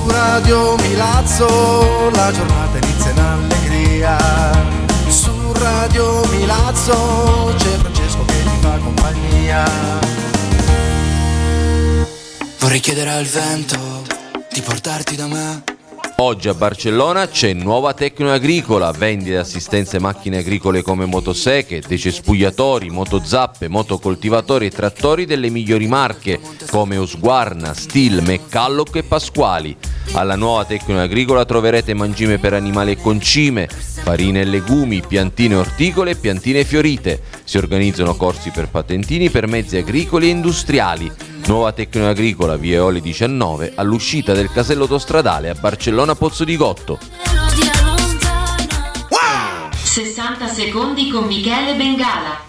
Radio Milazzo la giornata inizia in allegria. Su Radio Milazzo c'è Francesco che ti fa compagnia. Vorrei chiedere al vento di portarti da me. Oggi a Barcellona c'è Nuova Tecnoagricola, vendita e assistenze macchine agricole come motoseche, decespugliatori, motozappe, motocoltivatori e trattori delle migliori marche come Husqvarna, Stihl, McCulloch e Pasquali. Alla Nuova Tecnoagricola troverete mangime per animali e concime, farine e legumi, piantine orticole e piantine fiorite. Si organizzano corsi per patentini per mezzi agricoli e industriali. Nuova Tecnoagricola, via Eoli 19, all'uscita del casello autostradale a Barcellona Pozzo di Gotto. 60 secondi con Michele Bengala.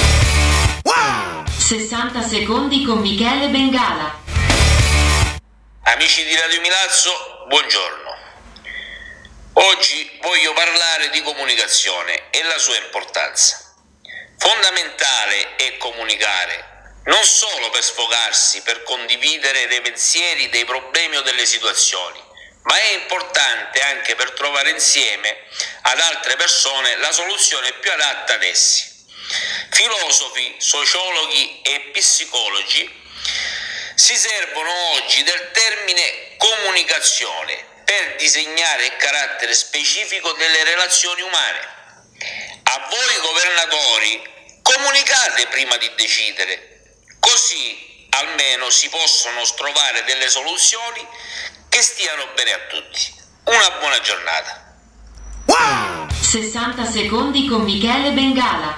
60 secondi con Michele Bengala. Amici di Radio Milazzo, buongiorno. Oggi voglio parlare di comunicazione e la sua importanza. Fondamentale è comunicare, non solo per sfogarsi, per condividere dei pensieri, dei problemi o delle situazioni, ma è importante anche per trovare insieme ad altre persone la soluzione più adatta ad essi. Filosofi, sociologhi e psicologi si servono oggi del termine comunicazione per disegnare il carattere specifico delle relazioni umane. A voi governatori, comunicate prima di decidere. Così almeno si possono trovare delle soluzioni che stiano bene a tutti. Una buona giornata. 60 secondi con Michele Bengala.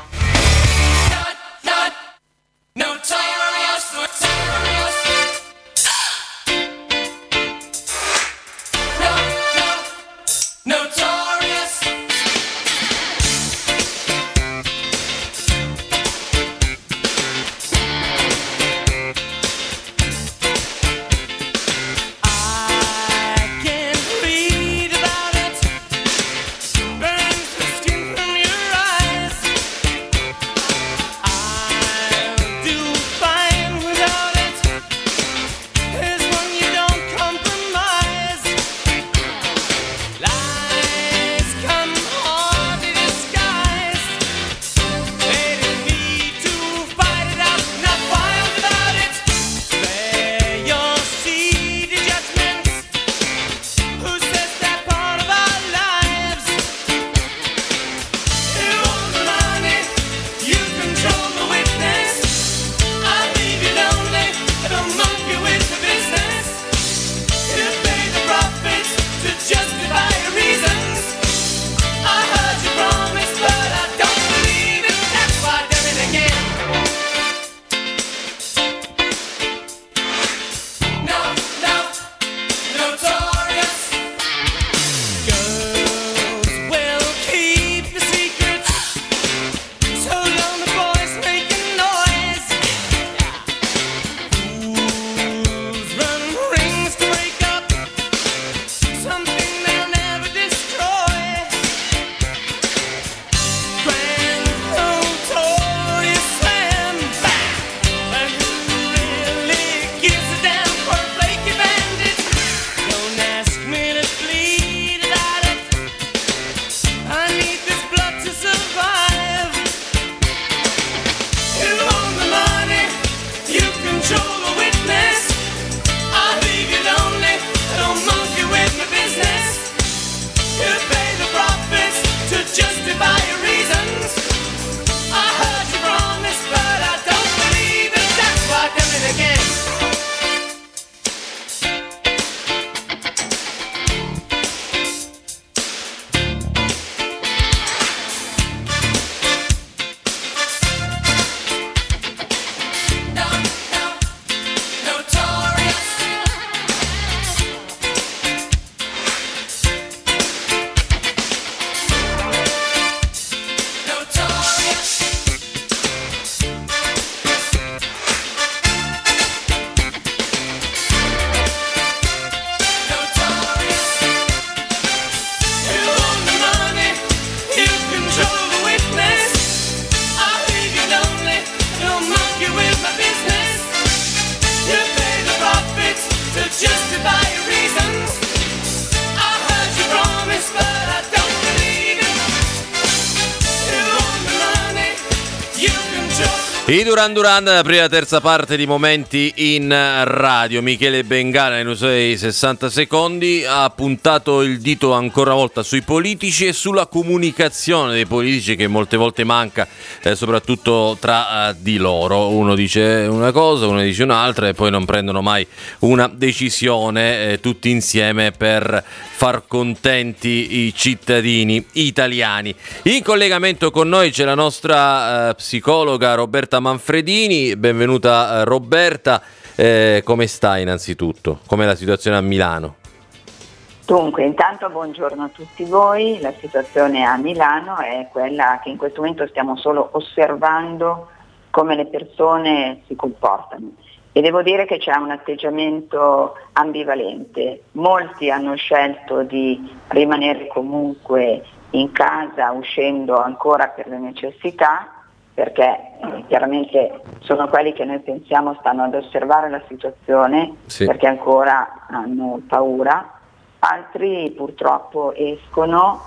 I Duran Duran, la prima terza parte di Momenti in Radio. Michele Bengala nei suoi 60 secondi ha puntato il dito ancora una volta sui politici e sulla comunicazione dei politici, che molte volte manca, soprattutto tra di loro. Uno dice una cosa, uno dice un'altra e poi non prendono mai una decisione tutti insieme per far contenti i cittadini italiani. In collegamento con noi c'è la nostra psicologa Roberta Manfredini. Benvenuta Roberta, come stai innanzitutto? Com'è la situazione a Milano? Dunque, intanto buongiorno a tutti voi. La situazione a Milano è quella che in questo momento stiamo solo osservando come le persone si comportano. E devo dire che c'è un atteggiamento ambivalente. Molti hanno scelto di rimanere comunque in casa, uscendo ancora per le necessità, perché chiaramente sono quelli che noi pensiamo stanno ad osservare la situazione, sì, perché ancora hanno paura. Altri purtroppo escono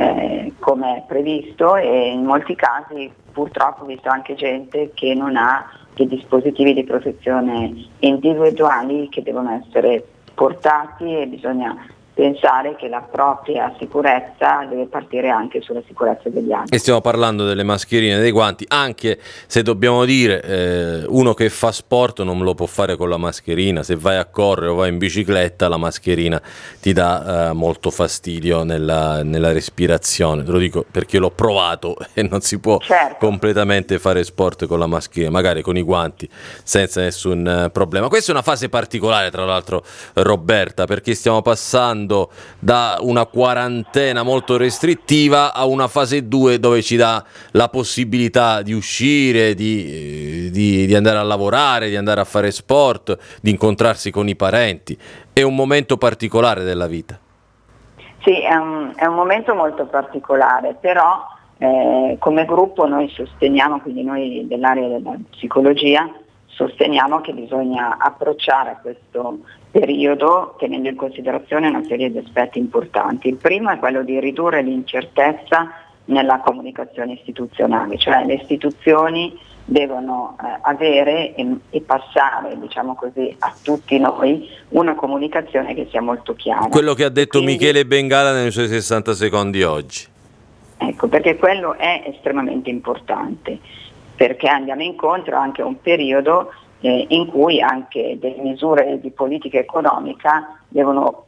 come previsto, e in molti casi purtroppo ho visto anche gente che non ha i dispositivi di protezione individuali che devono essere portati, e bisogna pensare che la propria sicurezza deve partire anche sulla sicurezza degli altri. E stiamo parlando delle mascherine e dei guanti, anche se dobbiamo dire uno che fa sport non lo può fare con la mascherina. Se vai a correre o vai in bicicletta, la mascherina ti dà molto fastidio nella respirazione. Te lo dico perché l'ho provato e non si può completamente fare sport con la mascherina, magari con i guanti senza nessun problema. Questa è una fase particolare, tra l'altro, Roberta, perché stiamo passando da una quarantena molto restrittiva a una fase 2 dove ci dà la possibilità di uscire, di andare a lavorare, di andare a fare sport, di incontrarsi con i parenti. È un momento particolare della vita. Sì, è un momento molto particolare, però come gruppo noi sosteniamo, quindi noi dell'area della psicologia, sosteniamo che bisogna approcciare a questo periodo tenendo in considerazione una serie di aspetti importanti. Il primo è quello di ridurre l'incertezza nella comunicazione istituzionale, cioè le istituzioni devono avere e passare, diciamo così, a tutti noi una comunicazione che sia molto chiara. Quello che ha detto Michele Bengala nei suoi 60 secondi oggi. Ecco, perché quello è estremamente importante, perché andiamo incontro anche a un periodo in cui anche delle misure di politica economica devono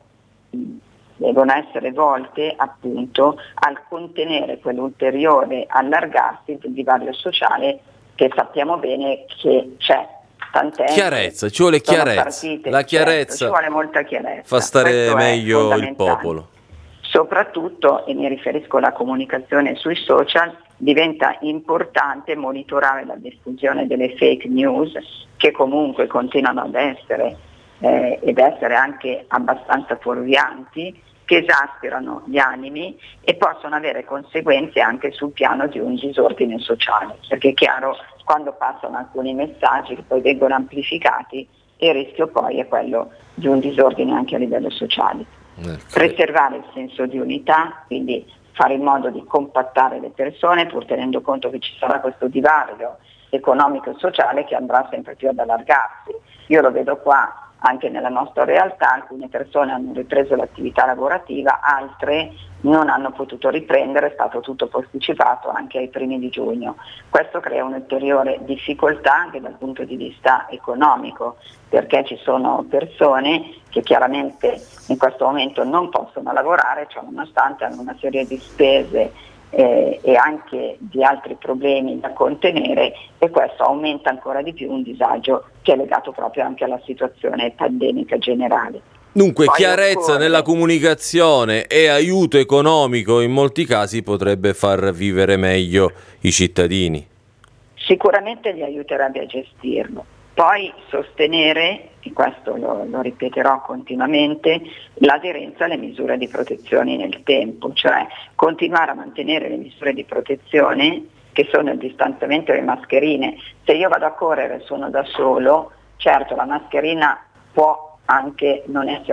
essere volte appunto al contenere quell'ulteriore allargarsi del divario sociale che sappiamo bene che c'è. Chiarezza, ci vuole chiarezza. La chiarezza, ci vuole molta chiarezza. Fa stare meglio il popolo. Soprattutto, e mi riferisco alla comunicazione sui social, diventa importante monitorare la diffusione delle fake news, che comunque continuano ad essere ed essere anche abbastanza fuorvianti, che esasperano gli animi e possono avere conseguenze anche sul piano di un disordine sociale, perché è chiaro, quando passano alcuni messaggi che poi vengono amplificati, il rischio poi è quello di un disordine anche a livello sociale. Preservare il senso di unità, quindi fare in modo di compattare le persone, pur tenendo conto che ci sarà questo divario economico e sociale che andrà sempre più ad allargarsi. Io lo vedo qua anche nella nostra realtà, alcune persone hanno ripreso l'attività lavorativa, altre non hanno potuto riprendere, è stato tutto posticipato anche ai primi di giugno. Questo crea un'ulteriore difficoltà anche dal punto di vista economico, perché ci sono persone che chiaramente in questo momento non possono lavorare, cioè nonostante hanno una serie di spese e anche di altri problemi da contenere, e questo aumenta ancora di più un disagio che è legato proprio anche alla situazione pandemica generale. Dunque poi chiarezza nella comunicazione e aiuto economico in molti casi potrebbe far vivere meglio i cittadini. Sicuramente li aiuterebbe a gestirlo. Poi sostenere, e questo lo ripeterò continuamente, l'aderenza alle misure di protezione nel tempo, cioè continuare a mantenere le misure di protezione che sono il distanziamento e le mascherine. Se io vado a correre e sono da solo, certo la mascherina può anche non essere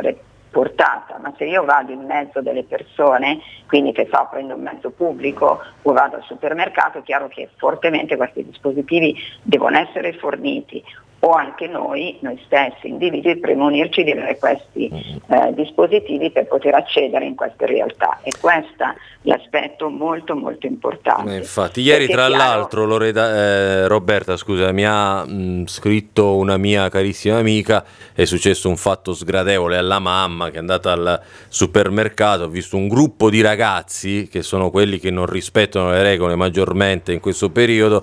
portata, ma se io vado in mezzo delle persone, quindi che so, prendo un mezzo pubblico o vado al supermercato, è chiaro che fortemente questi dispositivi devono essere forniti, o anche noi stessi individui premunirci di avere questi dispositivi per poter accedere in queste realtà, e questo è l'aspetto molto molto importante. Infatti ieri tra l'altro Roberta scusa, mi ha scritto una mia carissima amica, è successo un fatto sgradevole alla mamma che è andata al supermercato, ha visto un gruppo di ragazzi che sono quelli che non rispettano le regole maggiormente in questo periodo,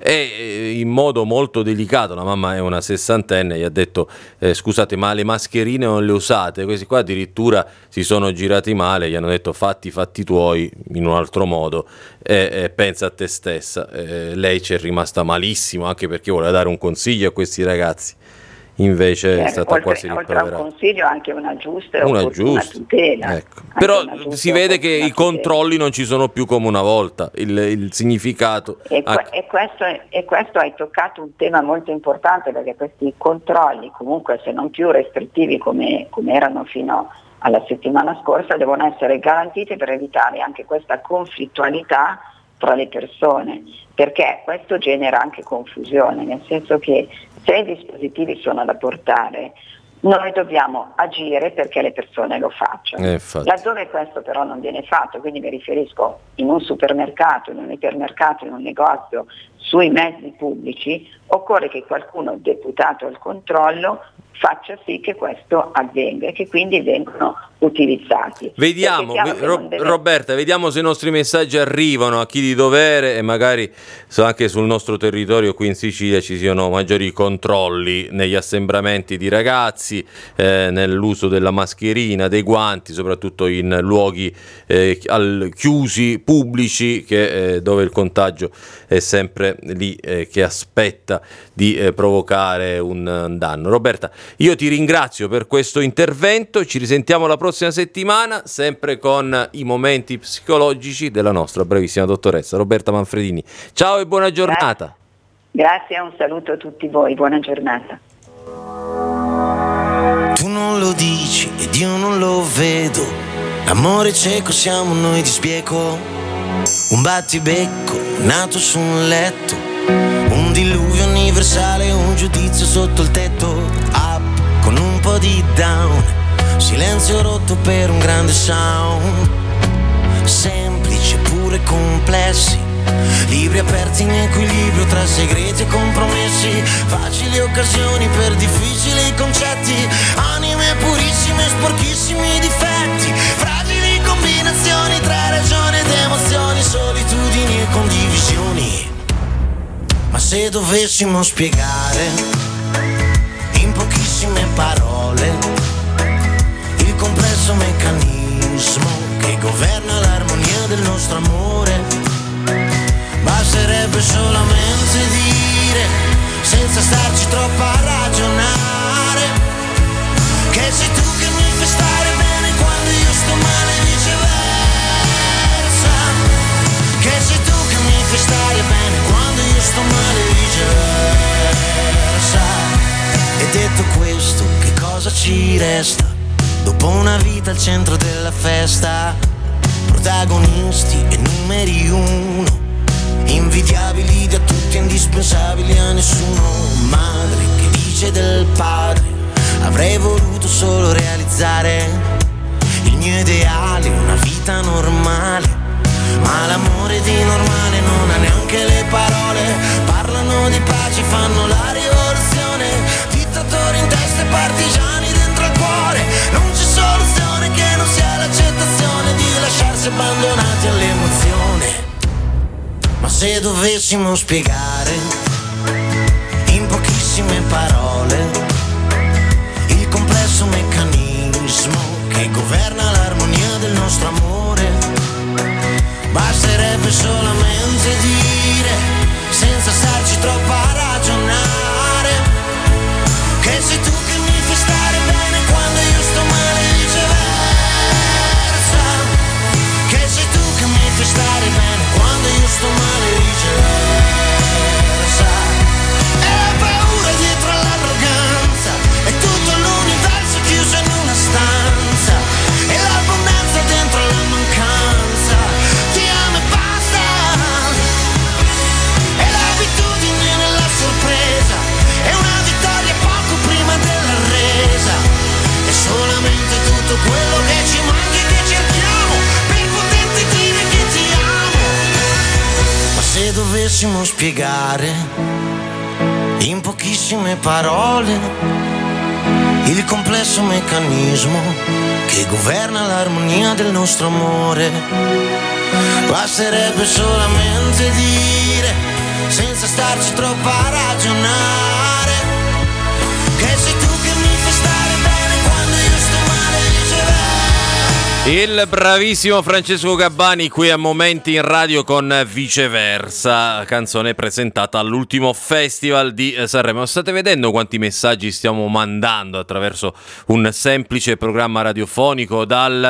e in modo molto delicato, la mamma è una sessantenne, gli ha detto scusate, ma le mascherine non le usate? Questi qua addirittura si sono girati male, gli hanno detto fatti i fatti tuoi in un altro modo, pensa a te stessa. Lei ci è rimasta malissimo, anche perché voleva dare un consiglio a questi ragazzi, invece è stata quasi oltre a un consiglio anche una giusta tutela, ecco. Però si vede che i controlli non ci sono più come una volta, il significato e questo hai toccato un tema molto importante, perché questi controlli, comunque se non più restrittivi come erano fino alla settimana scorsa, devono essere garantiti per evitare anche questa conflittualità tra le persone, perché questo genera anche confusione, nel senso che se i dispositivi sono da portare, noi dobbiamo agire perché le persone lo facciano. Laddove questo però non viene fatto, quindi mi riferisco in un supermercato, in un ipermercato, in un negozio, sui mezzi pubblici, occorre che qualcuno deputato al controllo faccia sì che questo avvenga e che quindi vengano utilizzati. Vediamo, Roberta, vediamo se i nostri messaggi arrivano a chi di dovere, e magari anche sul nostro territorio qui in Sicilia ci siano maggiori controlli negli assembramenti di ragazzi, nell'uso della mascherina, dei guanti, soprattutto in luoghi chiusi, pubblici, dove il contagio è sempre lì che aspetta di provocare un danno. Roberta, io ti ringrazio per questo intervento, ci risentiamo la prossima settimana, sempre con i momenti psicologici della nostra bravissima dottoressa Roberta Manfredini. Ciao e buona giornata. Grazie, un saluto a tutti voi, buona giornata. Tu non lo dici ed io non lo vedo, l'amore cieco siamo noi di Spieco, un battibecco nato su un letto, un diluvio universale, un giudizio sotto il tetto, up con un po' di down, silenzio rotto per un grande sound, semplici pure complessi, libri aperti in equilibrio tra segreti e compromessi, facili occasioni per difficili concetti, anime purissime e sporchissimi difetti, fragili combinazioni tra ragione ed emozioni, solitudini e condivisioni. Ma se dovessimo spiegare in pochissime parole il complesso meccanismo che governa l'armonia del nostro amore, basterebbe solamente dire, senza starci troppo a ragionare, che sei tu che mi fai stare bene quando io sto male e viceversa, che sei tu che mi fai stare bene quando io sto male e viceversa. E detto questo, che cosa ci resta dopo una vita al centro della festa? Protagonisti e numeri uno, invidiabili da tutti, indispensabili a nessuno. Madre che dice del padre, avrei voluto solo realizzare il mio ideale, una vita normale, ma l'amore di normale non ha neanche le parole. Parlano di pace, fanno la rivoluzione, dittatori in testa e partigiani dentro al cuore. Non c'è soluzione che non sia l'accettazione di lasciarsi abbandonati all'emozione. Ma se dovessimo spiegare in pochissime parole il complesso meccanismo che governa l'armonia del nostro amore, basterebbe solamente dire, senza starci troppo a ragionare, che sei tu che mi fai stare bene quando io sto male e viceversa, che sei tu che mi fai stare bene quando io sto male e viceversa. E la paura dietro all'arroganza è tutto l'universo chiuso in una stanza, dovessimo spiegare in pochissime parole il complesso meccanismo che governa l'armonia del nostro amore, basterebbe solamente dire, senza starci troppo a ragionare, che sei tu che mi fai stare bene quando io sto male, viceversa. Il bravissimo Francesco Gabbani qui a Momenti in Radio con Viceversa, canzone presentata all'ultimo festival di Sanremo. State vedendo quanti messaggi stiamo mandando attraverso un semplice programma radiofonico,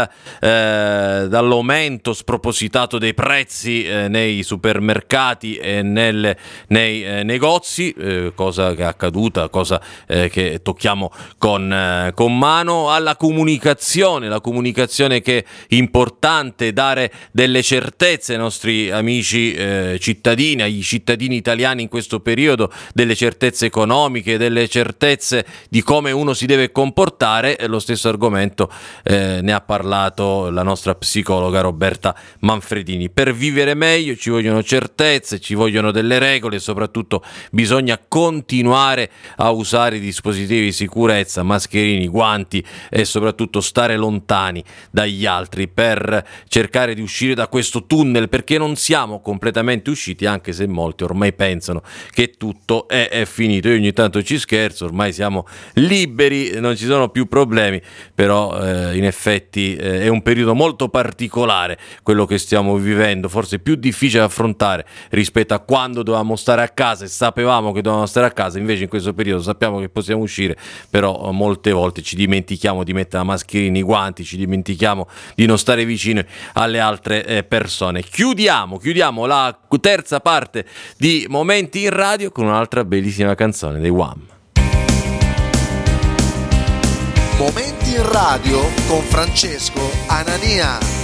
dall'aumento spropositato dei prezzi nei supermercati e nei negozi, cosa che è accaduta, cosa che tocchiamo con mano, alla comunicazione, la comunicazione che è importante, dare delle certezze ai nostri amici cittadini, agli cittadini italiani in questo periodo, delle certezze economiche, delle certezze di come uno si deve comportare. Lo stesso argomento ne ha parlato la nostra psicologa Roberta Manfredini. Per vivere meglio ci vogliono certezze, ci vogliono delle regole e soprattutto bisogna continuare a usare i dispositivi di sicurezza, mascherini, guanti e soprattutto stare lontani dagli altri per cercare di uscire da questo tunnel, perché non siamo completamente usciti, anche se molti ormai pensano che tutto è finito. Io ogni tanto ci scherzo, ormai siamo liberi, non ci sono più problemi, però in effetti è un periodo molto particolare quello che stiamo vivendo, forse più difficile da affrontare rispetto a quando dovevamo stare a casa e sapevamo che dovevamo stare a casa. Invece in questo periodo sappiamo che possiamo uscire, però molte volte ci dimentichiamo di mettere la mascherina, i guanti, ci dimentichiamo di non stare vicino alle altre persone. Chiudiamo la terza parte di Momenti in Radio con un'altra bellissima canzone dei Wham. Momenti in Radio con Francesco Anania.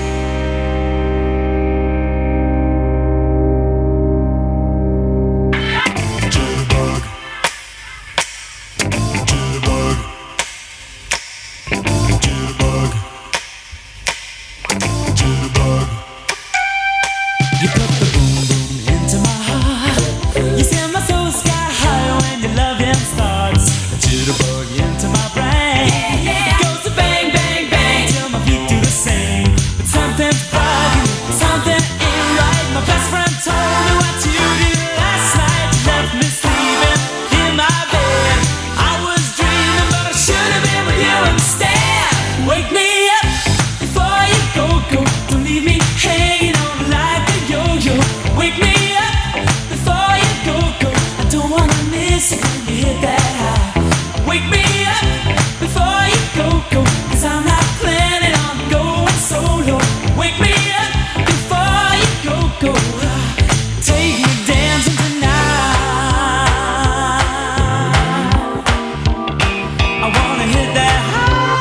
You put the boom boom into my heart. You send my soul sky high when your loving starts. A jitterbug into my brain. It goes to bang bang bang till my feet do the same. But something's bugging, something ain't right. My best friend told me what you did last night. You left me sleeping in my bed. I was dreaming, but I should have been with you instead. Wake me up before you go. Don't leave me hanging on like a yo-yo. Wake me up before you go. I don't wanna miss it when you hit that high. Wake me up before you go. Cause I'm not planning on going solo. Wake me up before you go. Take me dancing tonight. I wanna hit that high.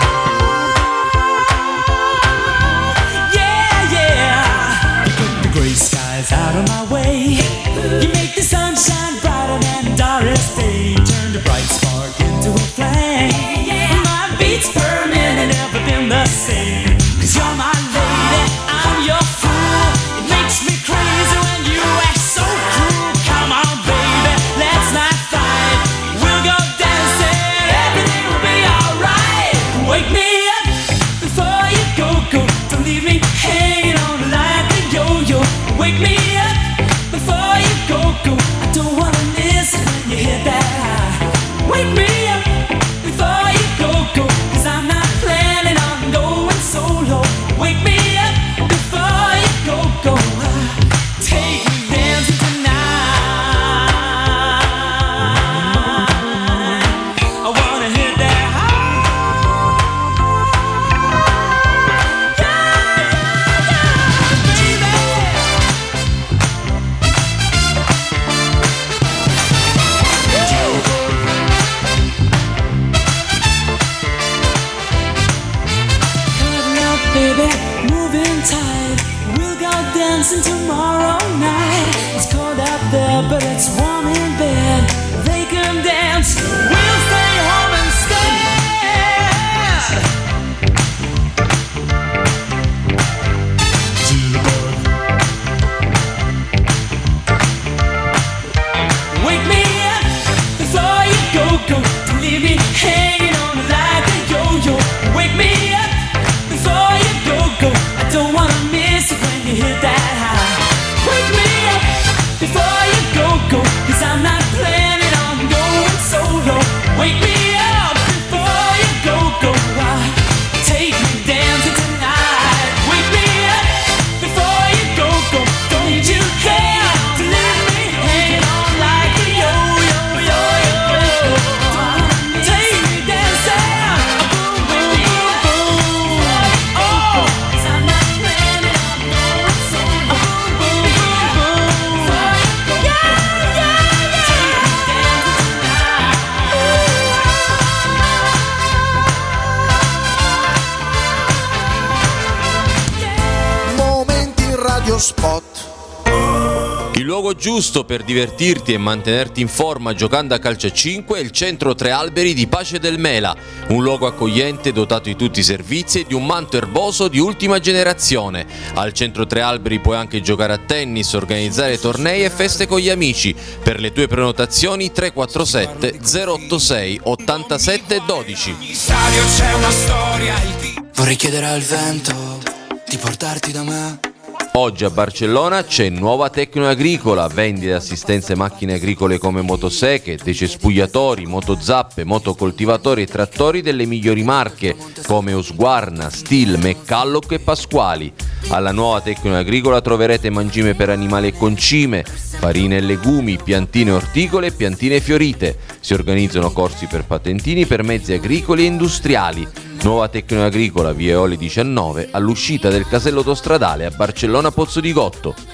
Gray skies out of my way. You make the sunshine brighter than Doris Day. Turn the bright spark into a flame. My beats per minute never been the same. Cause you're my lady, I'm your fool. It makes me crazy when you act so cruel. Come on baby, let's not fight. We'll go dancing, everything will be alright. Wake me up before you go. Don't leave me hanging on like a yo-yo. Wake me up before you go. I don't wanna miss it when you hit that high. Wake me up before you go. Cause I'm not planning on going solo. Wake me up before you go. Take me dancing tonight. I wanna hit that high. Baby. Cutting up, baby, moving tight. We'll go dancing tomorrow night. It's cold out there, but it's warm in bed. They can dance, we'll stay home instead. Radio Spot. Il luogo giusto per divertirti e mantenerti in forma giocando a calcio a 5 è il Centro Tre Alberi di Pace del Mela, un luogo accogliente dotato di tutti i servizi e di un manto erboso di ultima generazione. Al Centro Tre Alberi puoi anche giocare a tennis, organizzare tornei e feste con gli amici. Per le tue prenotazioni 347 086 87 12. Vorrei chiedere al vento di portarti da me. Oggi a Barcellona c'è Nuova Tecno Agricola, vendita e assistenze macchine agricole come motoseche, decespugliatori, motozappe, motocoltivatori e trattori delle migliori marche come Husqvarna, Stihl, McCulloch e Pasquali. Alla Nuova Tecno Agricola troverete mangime per animali e concime, farine e legumi, piantine orticole e piantine fiorite. Si organizzano corsi per patentini per mezzi agricoli e industriali. Nuova Tecno Agricola, via Eole 19, all'uscita del casello autostradale a Barcellona Pozzo di Gotto.